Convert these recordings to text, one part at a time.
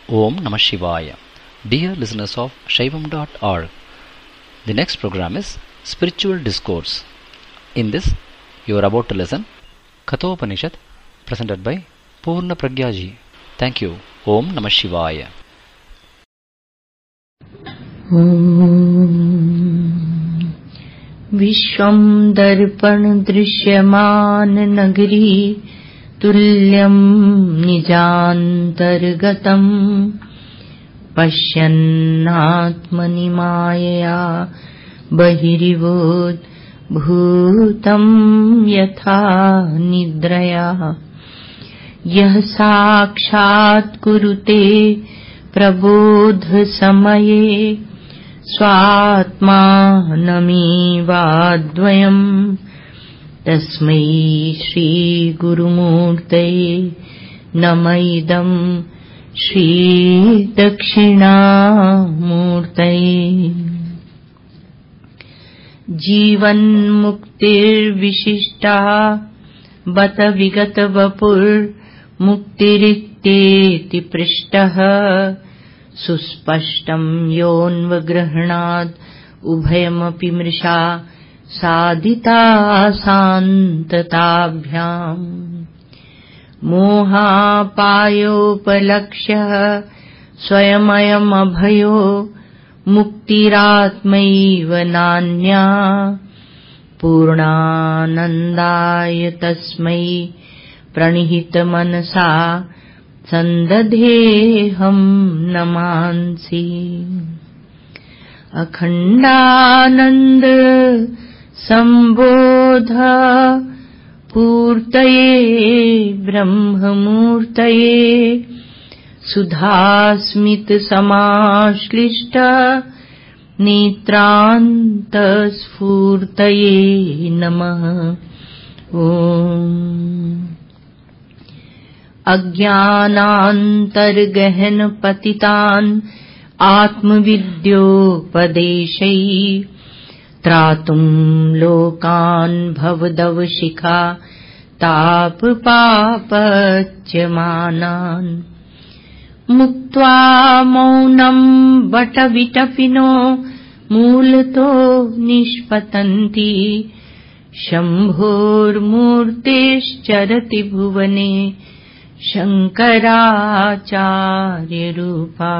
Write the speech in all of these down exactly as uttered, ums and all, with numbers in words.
Om Namah Shivaya. Dear listeners of Shaivam dot org, the next program is Spiritual Discourse. In this, you are about to listen Kathopanishad, presented by Purna Pragya Ji. Thank you. Om Namah Shivaya. विश्वं दर्पण दृश्यमान नगरी तुल्यं निजान्तर्गतं पश्यन्नात्मनि मायया बहिरिवोत् भूतं यथा निद्रया यः साक्षात् कुरुते प्रबोध समये स्वात्मानमेवाद्वयम् तस्मै श्री गुरुमूर्तये नमः इदं श्री दक्षिणामूर्तये। जीवन्मुक्तिर्विशिष्टा बत विगत वपुर्मुक्तिरित्येति पृष्टः सुस्पष्टं योऽन्वगृह्णाद् उभयमपि मृषा साधिता सान्तताभ्याम् मोहापायोपलक्ष्यः स्वयमयमभयो मुक्तिरात्मैव नान्या पूर्णानन्दाय तस्मै प्रणिहितमनसा सन्दधेऽहं नमांसि। अखण्डानन्द संबोध पूर्तये ब्रह्ममूर्तये सुधास्मित समाश्लिष्ट नेत्रान्तस्फूर्तये नमः। ओम अज्ञानान्तर्गहन पतितान् आत्मविद्योपदेशै त्रातुं लोकान् भवदवशिखा तापपापच्यमानान् मुक्त्वा मौनं वटविटपिनो मूलतो निष्पतन्ति शम्भोर्मूर्तेश्चरति भुवने शंकराचार्यरूपा।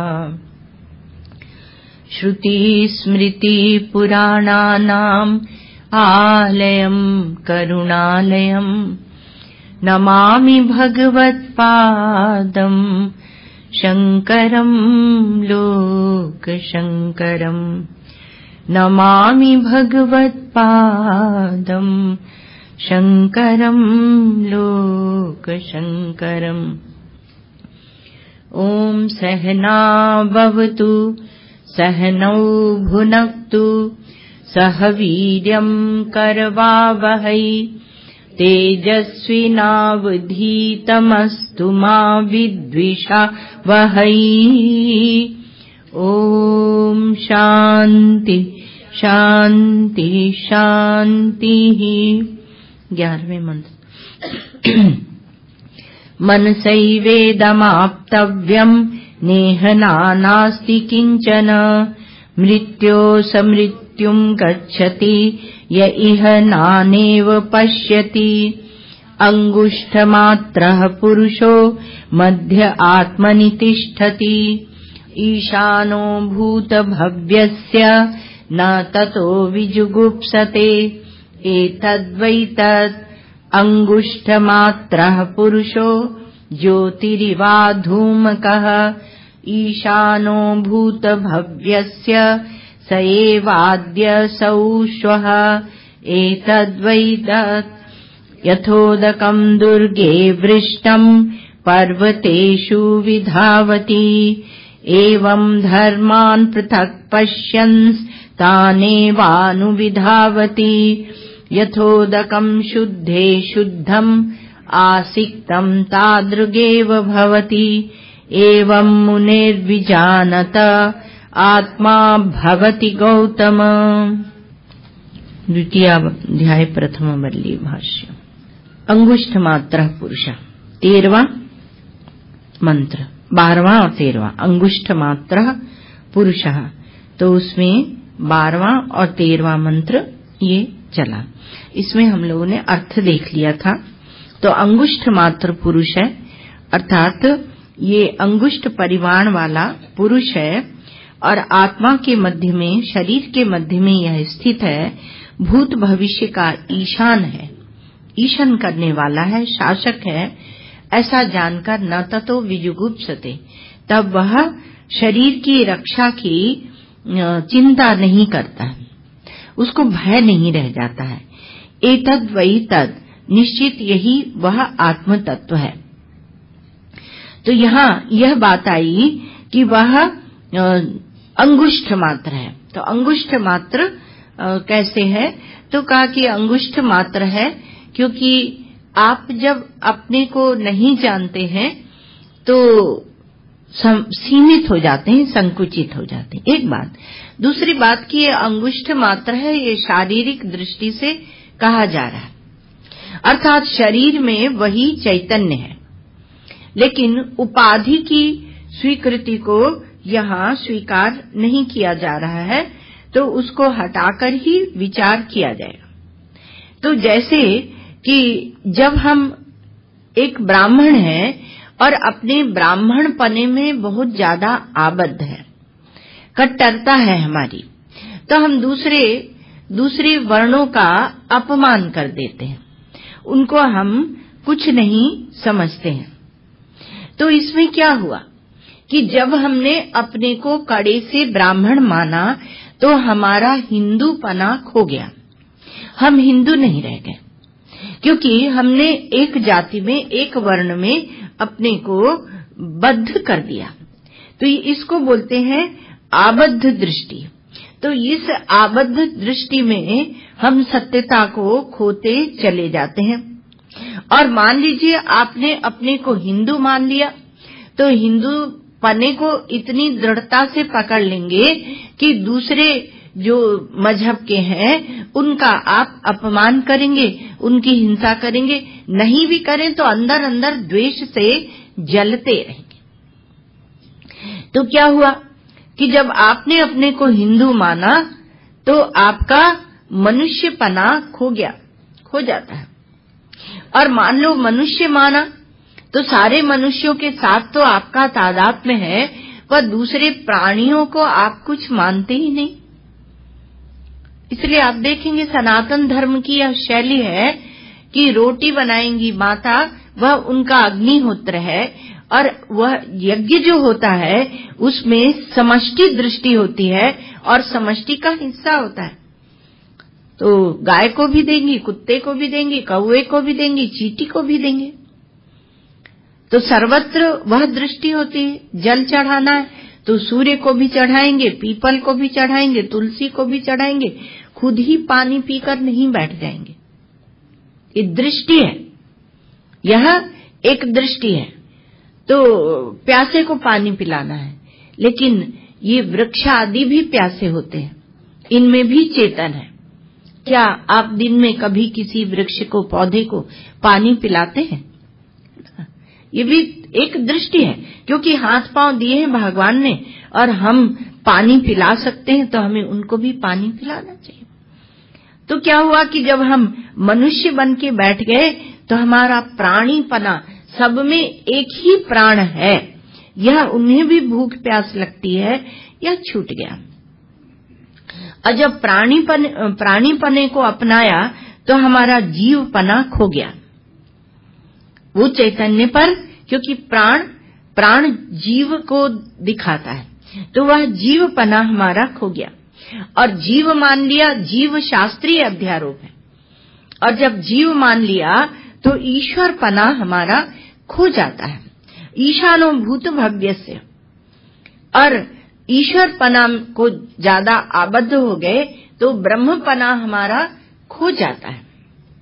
श्रुतिस्मृतिपुराणानाम् आलयं करुणालयं नमामि भगवत्पादं शंकरं लोकशंकरं नमामि भगवत्पादं शंकरं लोकशंकरम्। ओम सहना भवतु सहनौ भुनक्तु सह वीर्यं करवावहै तेजस्विनावधीतमस्तु मा विद्विषावहै। ओम शांति शांति शांति। ग्यारहवें मंत्र। मनसैवेदमाप्तव्यम् नेह नास्ति किंचन मृत्यो समृत्युं गच्छति य इह नानेव पश्यति। अंगुष्ठमात्रः पुरुषो मध्य आत्मनि तिष्ठति ईशानो भूतभव्यस्य न ततो विजुगुप्सते। एतद्वैतद् अंगुष्ठमात्रः पुरुषो ज्योतिरिवा धूमकः ईशानो भूतभव्यस्य स एवाद्यसौ श्वः। एतद्वैतद् यथोदकं दुर्गे वृष्टं पर्वतेषु विधावति एवं धर्मान् पृथक् पश्यन्स्तानेवानुविधावति। यथोदकं शुद्धे शुद्धम् आसिक्तं तादृगेव भवति एवं मुनिर्विजानत आत्मा भवति गौतम। द्वितीयाध्याय प्रथम वल्ली भाष्य। अंगुष्ठ मात्र पुरुष। तेरवा मंत्र। बारहवां और तेरहवां, अंगुष्ठ मात्र पुरुषः, तो उसमें बारहवां और तेरहवां मंत्र ये चला। इसमें हम लोगों ने अर्थ देख लिया था। तो अंगुष्ठ मात्र पुरुष है, अर्थात ये अंगुष्ठ परिमाण वाला पुरुष है और आत्मा के मध्य में, शरीर के मध्य में यह स्थित है। भूत भविष्य का ईशान है, ईशन करने वाला है, शासक है। ऐसा जानकर न ततो विजुगुप्सते, तब वह शरीर की रक्षा की चिंता नहीं करता है, उसको भय नहीं रह जाता है। एतद वही तद, निश्चित यही वह आत्म तत्व है। तो यहाँ यह बात आई कि वह अंगुष्ठ मात्र है। तो अंगुष्ठ मात्र कैसे है? तो कहा कि अंगुष्ठ मात्र है क्योंकि आप जब अपने को नहीं जानते हैं तो सीमित हो जाते हैं, संकुचित हो जाते हैं। एक बात। दूसरी बात कि ये अंगुष्ठ मात्र है, ये शारीरिक दृष्टि से कहा जा रहा है, अर्थात शरीर में वही चैतन्य है, लेकिन उपाधि की स्वीकृति को यहाँ स्वीकार नहीं किया जा रहा है, तो उसको हटाकर ही विचार किया जाएगा। तो जैसे कि जब हम एक ब्राह्मण हैं और अपने ब्राह्मण पने में बहुत ज्यादा आबद्ध है, कट्टरता है हमारी, तो हम दूसरे दूसरे वर्णों का अपमान कर देते हैं, उनको हम कुछ नहीं समझते हैं। तो इसमें क्या हुआ कि जब हमने अपने को कड़े से ब्राह्मण माना तो हमारा हिंदूपना खो गया, हम हिंदू नहीं रह गए, क्योंकि हमने एक जाति में, एक वर्ण में अपने को बद्ध कर दिया। तो इसको बोलते हैं आबद्ध दृष्टि। तो इस आबद्ध दृष्टि में हम सत्यता को खोते चले जाते हैं। और मान लीजिए आपने अपने को हिंदू मान लिया, तो हिंदू पने को इतनी दृढ़ता से पकड़ लेंगे कि दूसरे जो मजहब के हैं उनका आप अपमान करेंगे, उनकी हिंसा करेंगे, नहीं भी करें तो अंदर अंदर द्वेष से जलते रहेंगे। तो क्या हुआ कि जब आपने अपने को हिंदू माना तो आपका मनुष्यपना खो गया, खो जाता है। और मान लो मनुष्य माना तो सारे मनुष्यों के साथ तो आपका तादात्म्य है, पर दूसरे प्राणियों को आप कुछ मानते ही नहीं। इसलिए आप देखेंगे सनातन धर्म की यह शैली है कि रोटी बनाएंगी माता, वह उनका अग्निहोत्र है, और वह यज्ञ जो होता है उसमें समष्टि दृष्टि होती है और समष्टि का हिस्सा होता है। तो गाय को भी देंगी, कुत्ते को भी देंगी, कौवे को भी देंगी, चींटी को भी देंगे। तो सर्वत्र वह दृष्टि होती है। जल चढ़ाना है तो सूर्य को भी चढ़ाएंगे, पीपल को भी चढ़ाएंगे, तुलसी को भी चढ़ाएंगे, खुद ही पानी पीकर नहीं बैठ जाएंगे। ये दृष्टि है, यह एक दृष्टि है। तो प्यासे को पानी पिलाना है, लेकिन ये वृक्ष आदि भी प्यासे होते हैं, इनमें भी चेतन है। क्या आप दिन में कभी किसी वृक्ष को, पौधे को पानी पिलाते हैं? ये भी एक दृष्टि है, क्योंकि हाथ पांव दिए हैं भगवान ने और हम पानी पिला सकते हैं तो हमें उनको भी पानी पिलाना चाहिए। तो क्या हुआ कि जब हम मनुष्य बन के बैठ गए तो हमारा प्राणीपना, सब में एक ही प्राण है, यह उन्हें भी भूख प्यास लगती है, यह छूट गया। और जब प्राणीपन प्राणीपने को अपनाया तो हमारा जीवपना खो गया, वो चैतन्य पर, क्योंकि प्राण प्राण जीव को दिखाता है, तो वह जीवपना हमारा खो गया। और जीव मान लिया, जीव शास्त्रीय अध्यारोप है, और जब जीव मान लिया तो ईश्वरपना हमारा खो जाता है। ईशानो भूत भव्यस्य, और ईश्वरपना को ज्यादा आबद्ध हो गए तो ब्रह्मपना हमारा खो जाता है,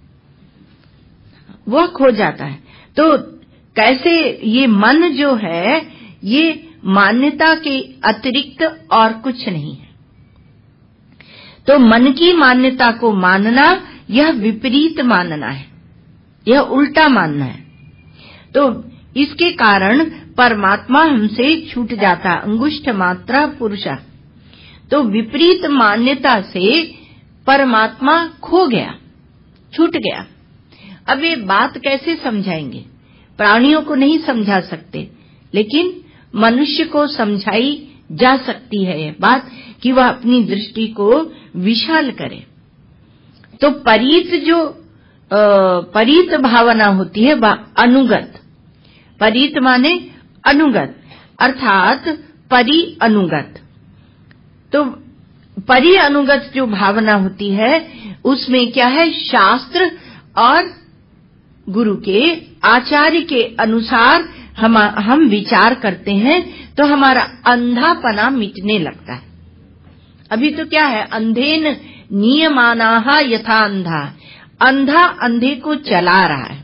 वह खो जाता है। तो कैसे ये मन जो है ये मान्यता के अतिरिक्त और कुछ नहीं है। तो मन की मान्यता को मानना यह विपरीत मानना है, यह उल्टा मानना है। तो इसके कारण परमात्मा हमसे छूट जाता, अंगुष्ठ मात्रा पुरुष। तो विपरीत मान्यता से परमात्मा खो गया, छूट गया। अब ये बात कैसे समझाएंगे? प्राणियों को नहीं समझा सकते, लेकिन मनुष्य को समझाई जा सकती है ये बात कि वह अपनी दृष्टि को विशाल करे। तो परीत जो आ, परीत भावना होती है वह अनुगत, परीत माने अनुगत, अर्थात परि अनुगत। तो परि अनुगत जो भावना होती है उसमें क्या है, शास्त्र और गुरु के आचार्य के अनुसार हम हम विचार करते हैं तो हमारा अंधापना मिटने लगता है। अभी तो क्या है, अंधेन नियमानाः यथा अंधा, अंधा अंधे को चला रहा है।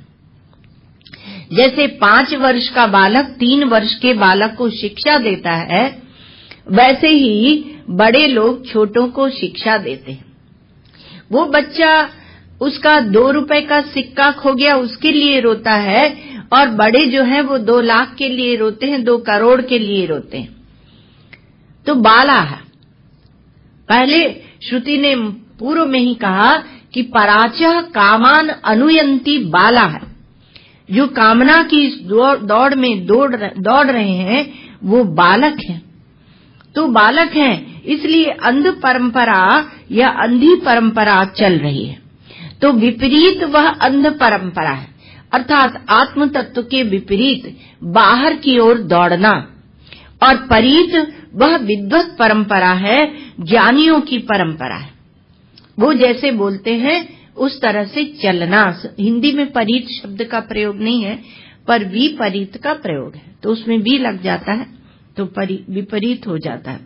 जैसे पांच वर्ष का बालक तीन वर्ष के बालक को शिक्षा देता है, वैसे ही बड़े लोग छोटों को शिक्षा देते हैं। वो बच्चा, उसका दो रुपए का सिक्का खो गया उसके लिए रोता है, और बड़े जो हैं वो दो लाख के लिए रोते हैं, दो करोड़ के लिए रोते हैं। तो बाला है। पहले श्रुति ने पूर्व में ही कहा कि पराचह कामान अनुयंती बाला है। जो कामना की इस दौड़ में दौड़ दौड़ रहे हैं वो बालक हैं। तो बालक हैं, इसलिए अंध परंपरा या अंधी परंपरा चल रही है। तो विपरीत वह अंध परंपरा है, अर्थात आत्म तत्व के विपरीत बाहर की ओर दौड़ना, और परीत वह विद्वत परंपरा है, ज्ञानियों की परंपरा है। वो जैसे बोलते हैं उस तरह से चलना। हिंदी में परीत शब्द का प्रयोग नहीं है, पर विपरीत का प्रयोग है, तो उसमें भी लग जाता है तो विपरीत हो जाता है।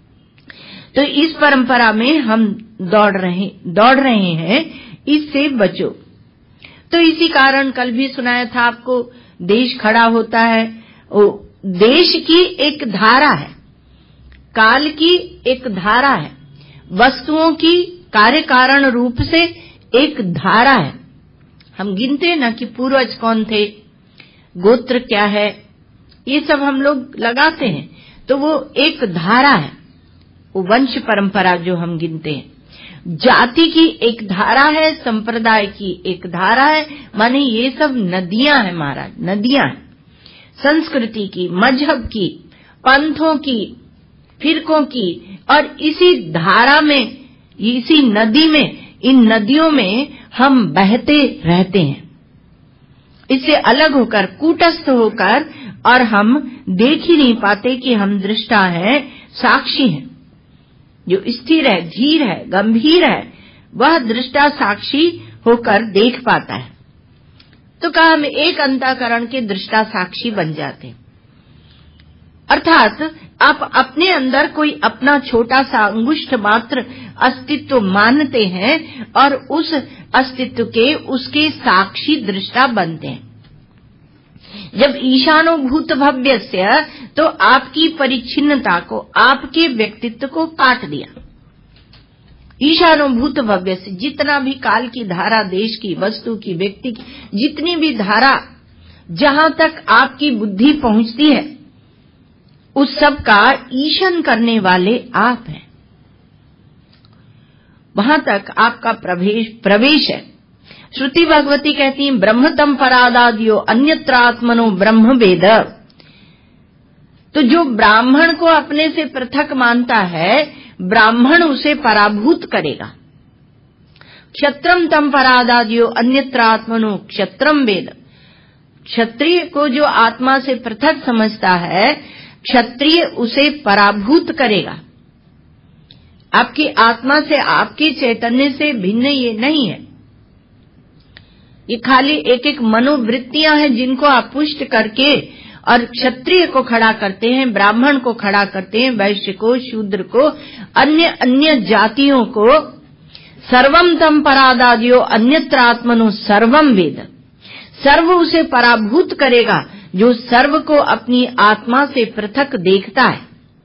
तो इस परंपरा में हम दौड़ रहे दौड़ रहे हैं, इससे बचो। तो इसी कारण कल भी सुनाया था आपको, देश खड़ा होता है, वो देश की एक धारा है, काल की एक धारा है, वस्तुओं की कार्य कारण रूप से एक धारा है। हम गिनते ना कि पूर्वज कौन थे, गोत्र क्या है, ये सब हम लोग लगाते हैं, तो वो एक धारा है, वो वंश परंपरा जो हम गिनते हैं। जाति की एक धारा है, संप्रदाय की एक धारा है, माने ये सब नदियां हैं महाराज, नदियां हैं। संस्कृति की, मजहब की, पंथों की, फिरकों की, और इसी धारा में, इसी नदी में, इन नदियों में हम बहते रहते हैं। इससे अलग होकर, कूटस्थ होकर, और हम देख ही नहीं पाते कि हम दृष्टा हैं, साक्षी हैं। जो स्थिर है, धीर है, गंभीर है, वह दृष्टा साक्षी होकर देख पाता है। तो कहा हम एक अंतःकरण के दृष्टा साक्षी बन जाते हैं। अर्थात आप अपने अंदर कोई अपना छोटा सा अंगुष्ठ मात्र अस्तित्व मानते हैं और उस अस्तित्व के, उसके साक्षी दृष्टा बनते हैं। जब ईशानो भूत भव्यस्य, तो आपकी परिच्छिन्नता को, आपके व्यक्तित्व को काट दिया। ईशानो भूत भव्यस्य, जितना भी काल की धारा, देश की, वस्तु की, व्यक्ति की, जितनी भी धारा जहां तक आपकी बुद्धि पहुंचती है, उस सब का ईशन करने वाले आप हैं। वहां तक आपका प्रवेश प्रवेश है। श्रुति भगवती कहती है, ब्रह्मतम परादादियो अन्यत्र आत्मनो ब्रह्म वेद। तो जो ब्राह्मण को अपने से पृथक मानता है, ब्राह्मण उसे पराभूत करेगा। क्षत्रम तम परादादियो अन्यत्र आत्मनो क्षत्रम वेद। क्षत्रिय को जो आत्मा से पृथक समझता है, क्षत्रिय उसे पराभूत करेगा। आपकी आत्मा से, आपके चैतन्य से भिन्न ये नहीं है। ये खाली एक एक मनोवृत्तियां हैं जिनको आप पुष्ट करके और क्षत्रिय को खड़ा करते हैं, ब्राह्मण को खड़ा करते हैं, वैश्य को, शूद्र को, अन्य अन्य जातियों को। सर्वम तम परादादियो अन्यत्र आत्मनो सर्वम वेद। सर्व उसे पराभूत करेगा जो सर्व को अपनी आत्मा से पृथक देखता है।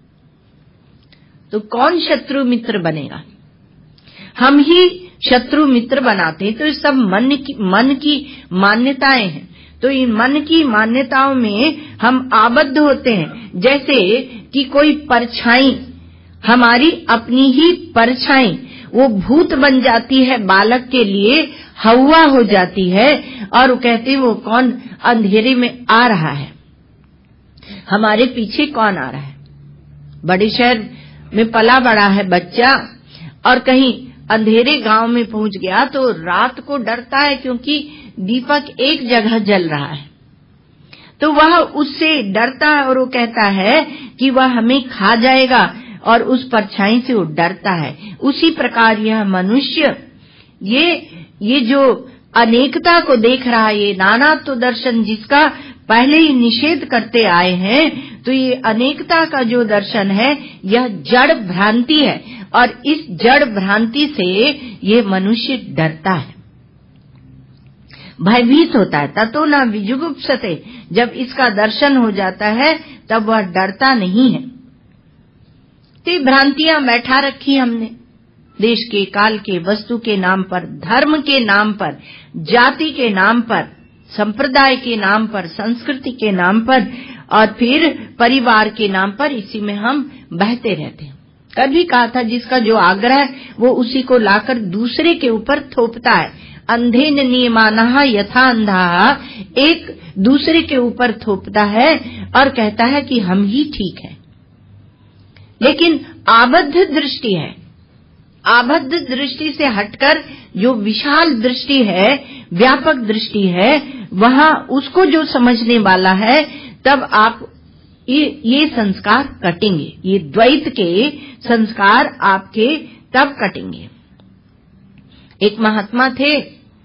तो कौन शत्रु मित्र बनेगा? हम ही शत्रु मित्र बनाते हैं। तो ये सब मन की मन की मान्यताएं हैं। तो इन मन की मान्यताओं में हम आबद्ध होते हैं। जैसे कि कोई परछाई, हमारी अपनी ही परछाई, वो भूत बन जाती है बालक के लिए, हवा हो जाती है, और वो कहते हैं वो कौन अंधेरे में आ रहा है, हमारे पीछे कौन आ रहा है। बड़े शहर में पला बड़ा है बच्चा और कहीं अंधेरे गांव में पहुंच गया तो रात को डरता है, क्योंकि दीपक एक जगह जल रहा है, तो वह उससे डरता है और वो कहता है कि वह हमें खा जाएगा, और उस परछाई से वो डरता है। उसी प्रकार यह मनुष्य ये ये जो अनेकता को देख रहा है, ये नानात्व दर्शन जिसका पहले ही निषेध करते आए हैं, तो ये अनेकता का जो दर्शन है यह जड़ भ्रांति है, और इस जड़ भ्रांति से ये मनुष्य डरता है, भयभीत होता है। ततो न विजुगुप्सते, जब इसका दर्शन हो जाता है तब वह डरता नहीं है। तो भ्रांतियां बैठा रखी हमने, देश के, काल के, वस्तु के नाम पर, धर्म के नाम पर, जाति के नाम पर, संप्रदाय के नाम पर, संस्कृति के नाम पर, और फिर परिवार के नाम पर, इसी में हम बहते रहते हैं। कभी कहा था जिसका जो आग्रह है वो उसी को लाकर दूसरे के ऊपर थोपता है। अंधेन नियमानः यथा अंधा, एक दूसरे के ऊपर थोपता है और कहता है कि हम ही ठीक है। लेकिन आबद्ध दृष्टि है, आबद्ध दृष्टि से हटकर जो विशाल दृष्टि है, व्यापक दृष्टि है, वहां उसको जो समझने वाला है, तब आप ये, ये संस्कार कटेंगे, ये द्वैत के संस्कार आपके तब कटेंगे। एक महात्मा थे,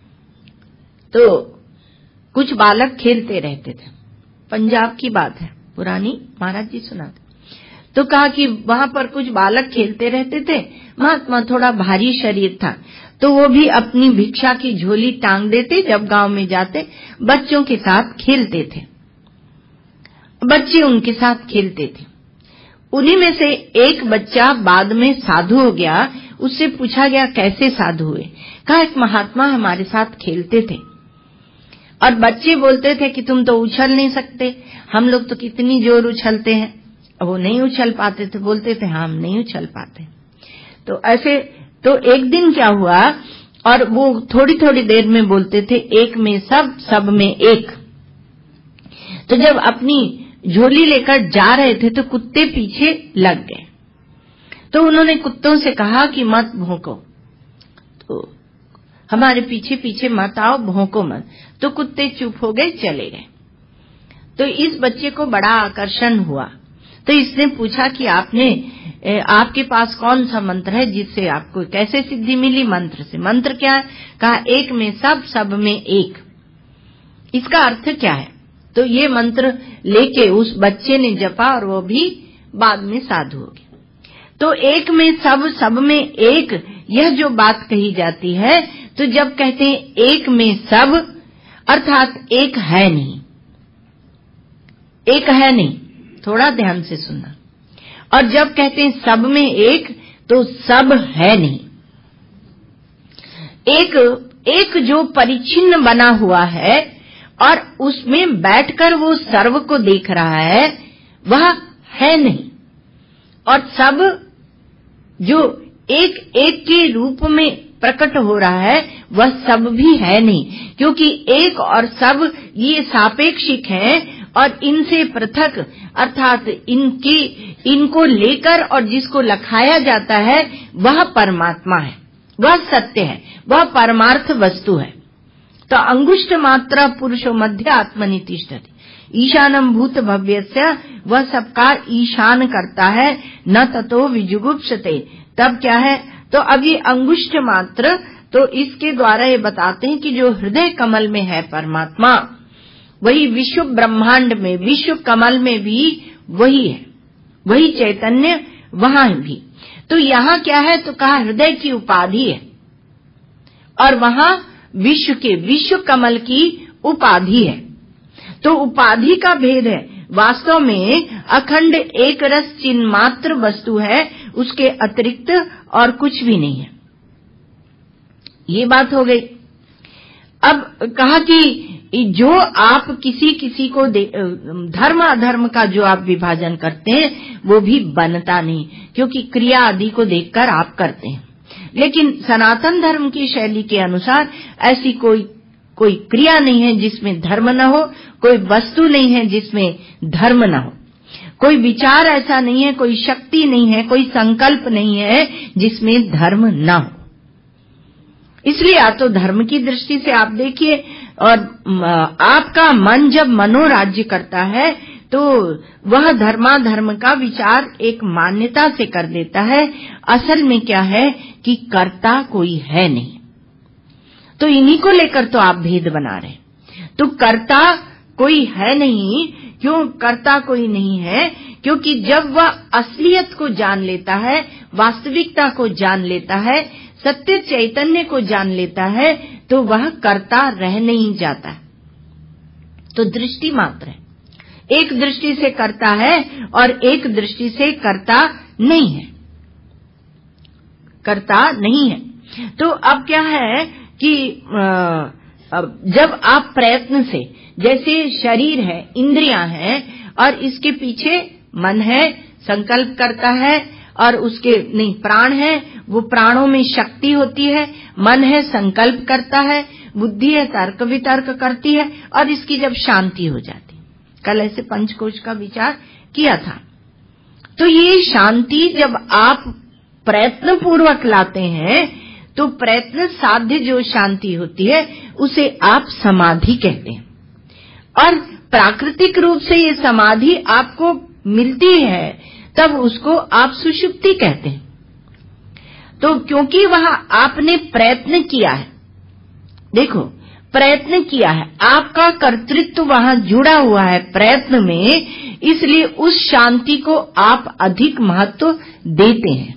तो कुछ बालक खेलते रहते थे, पंजाब की बात है, पुरानी, महाराज जी सुनाते। तो कहा कि वहां पर कुछ बालक खेलते रहते थे। महात्मा थोड़ा भारी शरीर था, तो वो भी अपनी भिक्षा की झोली टांग देते, जब गांव में जाते बच्चों के साथ खेलते थे, बच्चे उनके साथ खेलते थे। उन्हीं में से एक बच्चा बाद में साधु हो गया। उससे पूछा गया कैसे साधु हुए? कहा एक महात्मा हमारे साथ खेलते थे, और बच्चे बोलते थे कि तुम तो उछल नहीं सकते, हम लोग तो कितनी जोर उछलते हैं। वो नहीं उछल पाते थे, बोलते थे हम नहीं उछल पाते। तो ऐसे, तो एक दिन क्या हुआ, और वो थोड़ी थोड़ी देर में बोलते थे एक में सब, सब में एक। तो जब अपनी झोली लेकर जा रहे थे तो कुत्ते पीछे लग गए। तो उन्होंने कुत्तों से कहा कि मत भौंको, तो हमारे पीछे पीछे मत आओ, भौंको मत। तो कुत्ते चुप हो गए, चले गए। तो इस बच्चे को बड़ा आकर्षण हुआ, तो इसने पूछा कि आपने आपके पास कौन सा मंत्र है जिससे आपको कैसे सिद्धि मिली? मंत्र से। मंत्र क्या है? कहा एक में सब, सब में एक। इसका अर्थ क्या है? तो ये मंत्र लेके उस बच्चे ने जपा और वो भी बाद में साधु हो गया। तो एक में सब, सब में एक, यह जो बात कही जाती है, तो जब कहते हैं एक में सब, अर्थात एक है नहीं, एक है नहीं, थोड़ा ध्यान से सुनना। और जब कहते हैं सब में एक, तो सब है नहीं। एक एक जो परिचिन्न बना हुआ है और उसमें बैठकर वो सर्व को देख रहा है, वह है नहीं। और सब जो एक एक के रूप में प्रकट हो रहा है, वह सब भी है नहीं, क्योंकि एक और सब ये सापेक्षिक हैं, और इनसे पृथक अर्थात इनकी इनको लेकर और जिसको लखाया जाता है वह परमात्मा है, वह सत्य है, वह परमार्थ वस्तु है। तो अंगुष्ठ मात्रा पुरुषो मध्य आत्मनि तिष्ठति, ईशानम भूत भव्यस्य, वह सबका ईशान करता है, न ततो विजुगुप्सते। तब क्या है? तो अब ये अंगुष्ठ मात्र, तो इसके द्वारा ये बताते हैं कि जो हृदय कमल में है परमात्मा, वही विश्व ब्रह्मांड में, विश्व कमल में भी वही है, वही चैतन्य वहां भी। तो यहाँ क्या है? तो कहा हृदय की उपाधि है, और वहां विश्व के, विश्व कमल की उपाधि है। तो उपाधि का भेद है, वास्तव में अखंड एक रस चिन्ह मात्र वस्तु है, उसके अतिरिक्त और कुछ भी नहीं है। ये बात हो गई। अब कहा कि जो आप किसी किसी को धर्म अधर्म का जो आप विभाजन करते हैं वो भी बनता नहीं, क्योंकि क्रिया आदि को देखकर आप करते हैं। लेकिन सनातन धर्म की शैली के अनुसार ऐसी कोई कोई क्रिया नहीं है जिसमें धर्म न हो, कोई वस्तु नहीं है जिसमें धर्म न हो, कोई विचार ऐसा नहीं है, कोई शक्ति नहीं है, कोई संकल्प नहीं है जिसमें धर्म न हो। इसलिए या तो धर्म की दृष्टि से आप देखिए, और आपका मन जब मनोराज्य करता है तो वह धर्माधर्म का विचार एक मान्यता से कर देता है। असल में क्या है कि कर्ता कोई है नहीं, तो इन्हीं को लेकर तो आप भेद बना रहे। तो कर्ता कोई है नहीं, क्यों कर्ता कोई नहीं है? क्योंकि जब वह असलियत को जान लेता है, वास्तविकता को जान लेता है, सत्य चैतन्य को जान लेता है, तो वह कर्ता रह नहीं जाता। तो दृष्टि मात्र है, एक दृष्टि से कर्ता है और एक दृष्टि से कर्ता नहीं है, कर्ता नहीं है। तो अब क्या है कि जब आप प्रयत्न से, जैसे शरीर है, इंद्रियां हैं और इसके पीछे मन है, संकल्प करता है, और उसके नहीं प्राण है, वो प्राणों में शक्ति होती है, मन है संकल्प करता है, बुद्धि है तर्क वितर्क करती है, और इसकी जब शांति हो जाती है। कल ऐसे पंचकोश का विचार किया था। तो ये शांति जब आप प्रयत्न पूर्वक लाते हैं तो प्रयत्न साध्य जो शांति होती है उसे आप समाधि कहते हैं, और प्राकृतिक रूप से ये समाधि आपको मिलती है तब उसको आप सुषुप्ति कहते हैं। तो क्योंकि वहां आपने प्रयत्न किया है, देखो प्रयत्न किया है, आपका कर्तृत्व वहां जुड़ा हुआ है प्रयत्न में, इसलिए उस शांति को आप अधिक महत्व देते हैं।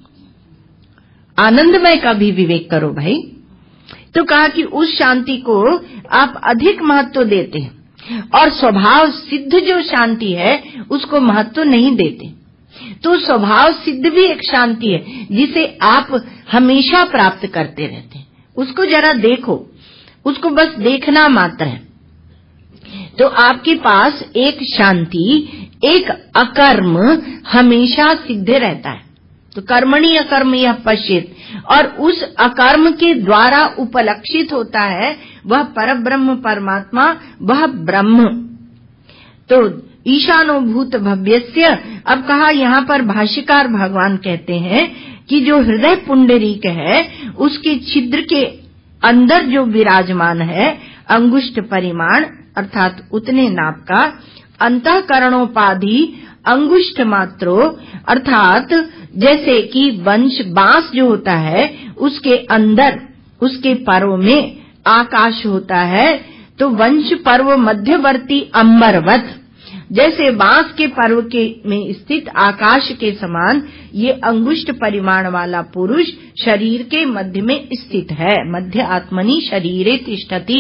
आनंदमय का भी विवेक करो भाई। तो कहा कि उस शांति को आप अधिक महत्व देते हैं, और स्वभाव सिद्ध जो शांति है उसको महत्व नहीं देते। तो स्वभाव सिद्ध भी एक शांति है जिसे आप हमेशा प्राप्त करते रहते हैं, उसको जरा देखो, उसको बस देखना मात्र है। तो आपके पास एक शांति, एक अकर्म हमेशा सिद्ध रहता है। तो कर्मणि अकर्म यह पश्चित, और उस अकर्म के द्वारा उपलक्षित होता है वह परब्रह्म परमात्मा, वह ब्रह्म। तो ईशानो भूत भव्यस्य, अब कहा यहाँ पर भाष्यकार भगवान कहते हैं कि जो हृदय पुंडरीक है उसके छिद्र के अंदर जो विराजमान है अंगुष्ठ परिमाण अर्थात उतने नाप का, अंतःकरणोपाधि अंगुष्ठ मात्रो अर्थात जैसे कि वंश बांस जो होता है उसके अंदर उसके पर्व में आकाश होता है, तो वंश पर्व मध्यवर्ती अंबरवत, जैसे बांस के पर्व के में स्थित आकाश के समान ये अंगुष्ठ परिमाण वाला पुरुष शरीर के मध्य में स्थित है। मध्य आत्मनि शरीरे तिष्ठति,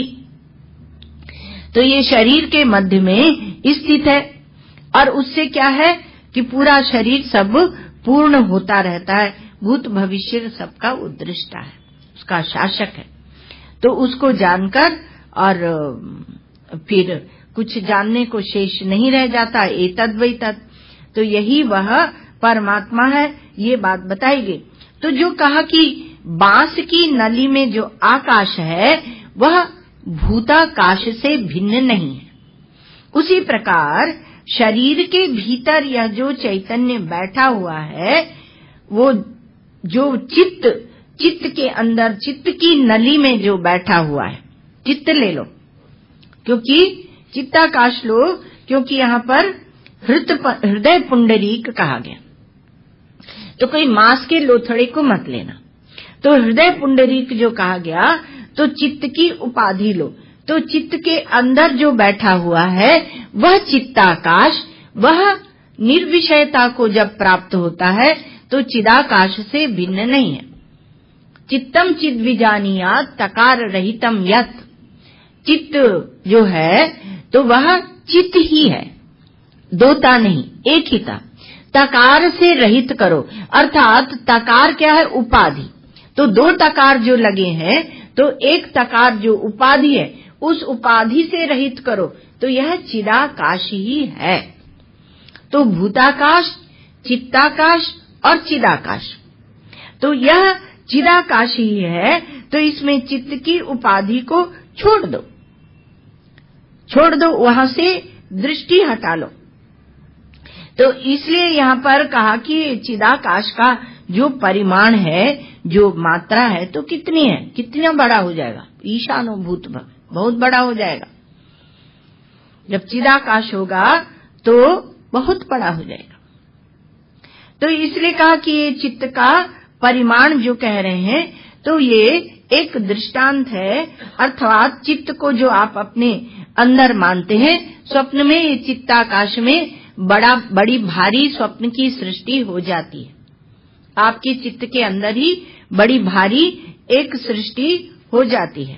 तो ये शरीर के मध्य में स्थित है, और उससे क्या है कि पूरा शरीर सब पूर्ण होता रहता है। भूत भविष्य सबका उद्दृष्टा है, उसका शासक है। तो उसको जानकर और फिर कुछ जानने को शेष नहीं रह जाता, एतद् वै तत्। तो यही वह परमात्मा है, ये बात बताई गई। तो जो कहा कि बांस की नली में जो आकाश है वह भूताकाश से भिन्न नहीं है, उसी प्रकार शरीर के भीतर यह जो चैतन्य बैठा हुआ है, वो जो चित्त चित्त के अंदर चित्त की नली में जो बैठा हुआ है, चित्त ले लो, क्योंकि चित्ताकाश लो, क्योंकि यहाँ पर हृदय पुंडरीक कहा गया। तो कोई मांस के लोथड़े को मत लेना। तो हृदय पुंडरीक जो कहा गया, तो चित्त की उपाधि लो। तो चित्त के अंदर जो बैठा हुआ है वह चित्ताकाश, वह निर्विषयता को जब प्राप्त होता है तो चिदाकाश से भिन्न नहीं है। चित्तम चिद विजानीयात तकार रहितम यत्, चित्त जो है तो वह चित्त ही है, दोता नहीं, एक ही था। तकार से रहित करो, अर्थात तकार क्या है? उपाधि। तो दो तकार जो लगे हैं, तो एक तकार जो उपाधि है उस उपाधि से रहित करो, तो यह चिदाकाश ही है। तो भूताकाश, चित्ताकाश और चिदाकाश, तो यह चिदाकाश ही है। तो इसमें चित्त की उपाधि को छोड़ दो, छोड़ दो, वहां से दृष्टि हटा लो। तो इसलिए यहाँ पर कहा कि चिदाकाश का जो परिमाण है, जो मात्रा है, तो कितनी है, कितना बड़ा हो जाएगा, ईशानो भूत भव, बहुत बड़ा हो जाएगा। जब चिदाकाश होगा तो बहुत बड़ा हो जाएगा। तो इसलिए कहा कि ये चित्त का परिमाण जो कह रहे हैं, तो ये एक दृष्टांत है, अर्थात चित्त को जो आप अपने अंदर मानते हैं, स्वप्न में ये चित्ताकाश में बड़ा बड़ी भारी स्वप्न की सृष्टि हो जाती है। आपके चित्त के अंदर ही बड़ी भारी एक सृष्टि हो जाती है।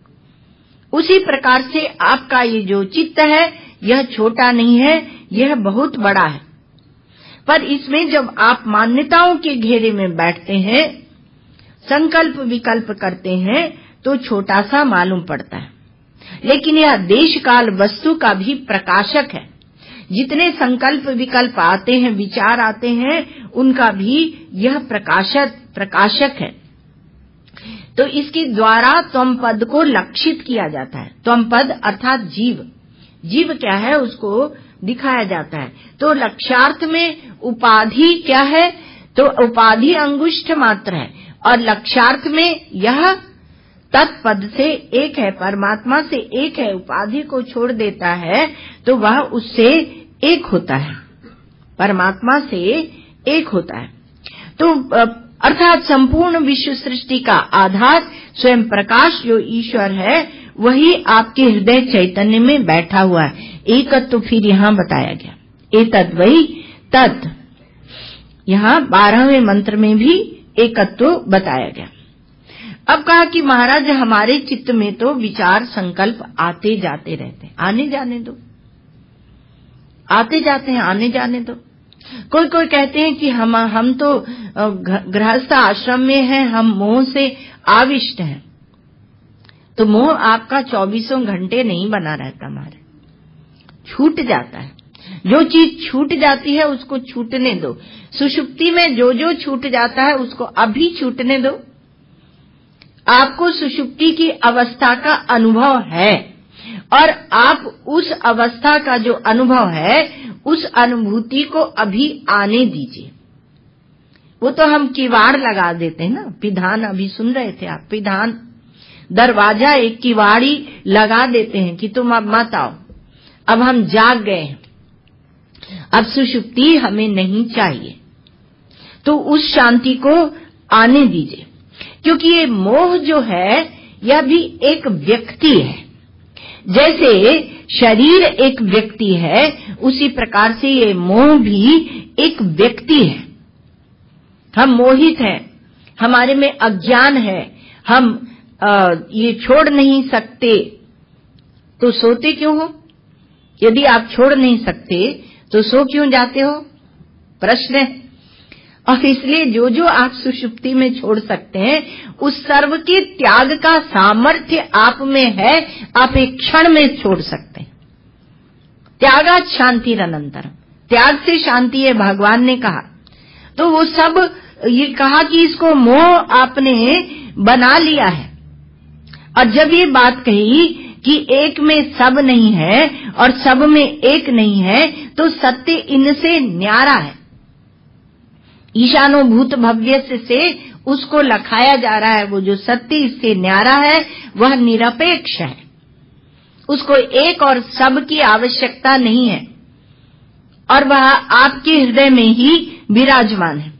उसी प्रकार से आपका ये जो चित्त है, यह छोटा नहीं है, यह बहुत बड़ा है। पर इसमें जब आप मान्यताओं के घेरे में बैठते हैं, संकल्प विकल्प करते हैं, तो छोटा सा मालूम पड़ता है। लेकिन यह देश काल वस्तु का भी प्रकाशक है। जितने संकल्प विकल्प आते हैं, विचार आते हैं, उनका भी यह प्रकाशक प्रकाशक है। तो इसके द्वारा त्वम पद को लक्षित किया जाता है। त्वम पद अर्थात जीव, जीव क्या है उसको दिखाया जाता है। तो लक्ष्यार्थ में उपाधि क्या है, तो उपाधि अंगुष्ठ मात्र है, और लक्ष्यार्थ में यह तत्पद से एक है, परमात्मा से एक है, उपाधि को छोड़ देता है तो वह उससे एक होता है, परमात्मा से एक होता है। तो अर्थात संपूर्ण विश्व सृष्टि का आधार स्वयं प्रकाश जो ईश्वर है, वही आपके हृदय चैतन्य में बैठा हुआ है। एकत्व तो फिर यहाँ बताया गया, एतद् वही तत्, यहाँ बारहवें मंत्र में भी एकत्व तो बताया गया। अब कहा कि महाराज हमारे चित्त में तो विचार संकल्प आते जाते रहते हैं, आने जाने दो, आते जाते हैं, आने जाने दो। कोई कोई कहते हैं कि हम हम तो गृहस्थ आश्रम में हैं, हम मोह से आविष्ट हैं। तो मोह आपका चौबीसों घंटे नहीं बना रहता, हमारे छूट जाता है। जो चीज छूट जाती है उसको छूटने दो। सुषुप्ति में जो जो छूट जाता है उसको अभी छूटने दो। आपको सुषुप्ति की अवस्था का अनुभव है, और आप उस अवस्था का जो अनुभव है, उस अनुभूति को अभी आने दीजिए। वो तो हम किवाड़ लगा देते हैं ना, पिधान, अभी सुन रहे थे आप, पिधान, दरवाजा एक किवाड़ी लगा देते हैं कि तुम अब मत आओ, अब हम जाग गए हैं, अब सुषुप्ति हमें नहीं चाहिए। तो उस शांति को आने दीजिए, क्योंकि ये मोह जो है यह भी एक व्यक्ति है। जैसे शरीर एक व्यक्ति है, उसी प्रकार से ये मोह भी एक व्यक्ति है। हम मोहित हैं, हमारे में अज्ञान है, हम आ, ये छोड़ नहीं सकते, तो सोते क्यों हो? यदि आप छोड़ नहीं सकते तो सो क्यों जाते हो? प्रश्न है। और इसलिए जो जो आप सुषुप्ति में छोड़ सकते हैं, उस सर्व के त्याग का सामर्थ्य आप में है, आप एक क्षण में छोड़ सकते हैं। त्यागात् शांतिरनंतरम, त्याग से शांति है, भगवान ने कहा। तो वो सब ये कहा कि इसको मोह आपने बना लिया है। और जब ये बात कही कि एक में सब नहीं है और सब में एक नहीं है, तो सत्य इनसे न्यारा है। ईशानो भूत भव्य से उसको लखाया जा रहा है। वो जो सत्य इससे न्यारा है वह निरपेक्ष है, उसको एक और सब की आवश्यकता नहीं है, और वह आपके हृदय में ही विराजमान है।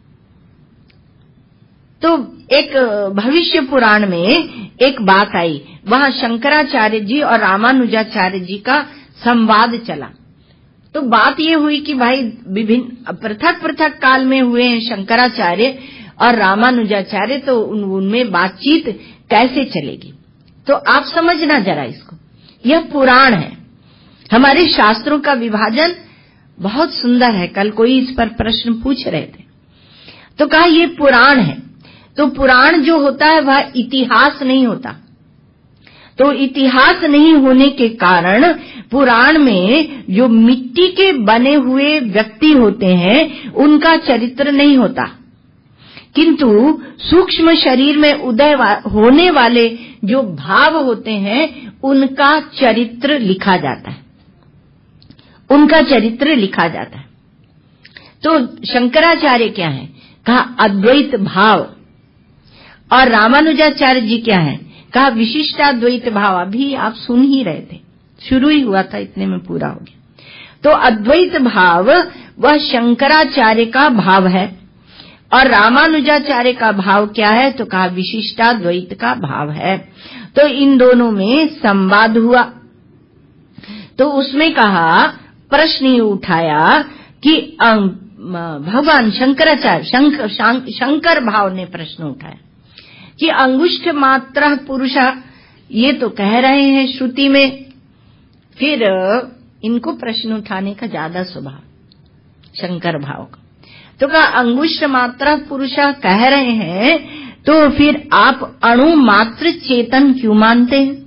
तो एक भविष्य पुराण में एक बात आई, वहां शंकराचार्य जी और रामानुजाचार्य जी का संवाद चला। तो बात ये हुई कि भाई विभिन्न पृथक पृथक काल में हुए हैं शंकराचार्य और रामानुजाचार्य, तो उन, उनमें बातचीत कैसे चलेगी? तो आप समझना जरा इसको, यह पुराण है। हमारे शास्त्रों का विभाजन बहुत सुंदर है। कल कोई इस पर प्रश्न पूछ रहे थे, तो कहा ये पुराण है। तो पुराण जो होता है वह इतिहास नहीं होता। तो इतिहास नहीं होने के कारण पुराण में जो मिट्टी के बने हुए व्यक्ति होते हैं उनका चरित्र नहीं होता, किंतु सूक्ष्म शरीर में उदय वा, होने वाले जो भाव होते हैं उनका चरित्र लिखा जाता है, उनका चरित्र लिखा जाता है। तो शंकराचार्य क्या है? कहा अद्वैत भाव। और रामानुजाचार्य जी क्या है? कहा विशिष्टाद्वैत भाव। अभी आप सुन ही रहे थे, शुरू ही हुआ था, इतने में पूरा हो गया। तो अद्वैत भाव वह शंकराचार्य का भाव है और रामानुजाचार्य का भाव क्या है? तो कहा विशिष्टाद्वैत का भाव है। तो इन दोनों में संवाद हुआ। तो उसमें कहा, प्रश्न ये उठाया कि भगवान शंकराचार्य शंकर शंकर भाव ने प्रश्न उठाया कि अंगुष्ठ मात्र पुरुष, ये तो कह रहे हैं श्रुति में, फिर इनको प्रश्न उठाने का ज्यादा स्वभाव शंकर भाव का। तो कहा अंगुष्ठ मात्र पुरुष कह रहे हैं, तो फिर आप अणु मात्र चेतन क्यों मानते हैं?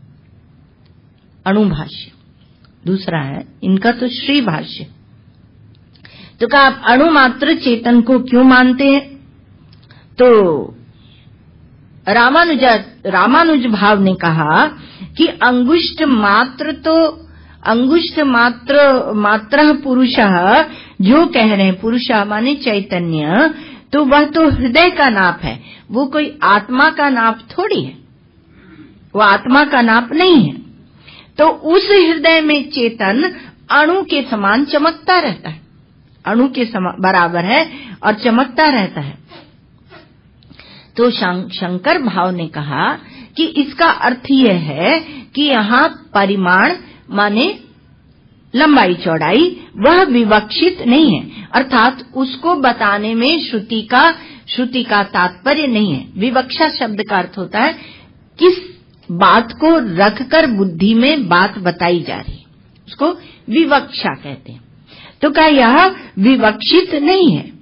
अणु भाष्य दूसरा है, इनका तो श्री भाष्य। तो कहा आप अणु मात्र चेतन को क्यों मानते हैं? तो रामानुज रामानुज भाव ने कहा कि अंगुष्ठ मात्र तो अंगुष्ठ मात्र मात्र पुरुष जो कह रहे हैं, पुरुष माने चैतन्य, तो वह तो हृदय का नाप है, वो कोई आत्मा का नाप थोड़ी है, वो आत्मा का नाप नहीं है। तो उस हृदय में चेतन अणु के समान चमकता रहता है, अणु के बराबर है और चमकता रहता है। तो शंकर भाव ने कहा कि इसका अर्थ यह है कि यहाँ परिमाण माने लंबाई चौड़ाई वह विवक्षित नहीं है, अर्थात उसको बताने में श्रुति का श्रुति का तात्पर्य नहीं है। विवक्षा शब्द का अर्थ होता है किस बात को रखकर बुद्धि में बात बताई जा रही है, उसको विवक्षा कहते हैं। तो क्या यह विवक्षित नहीं है?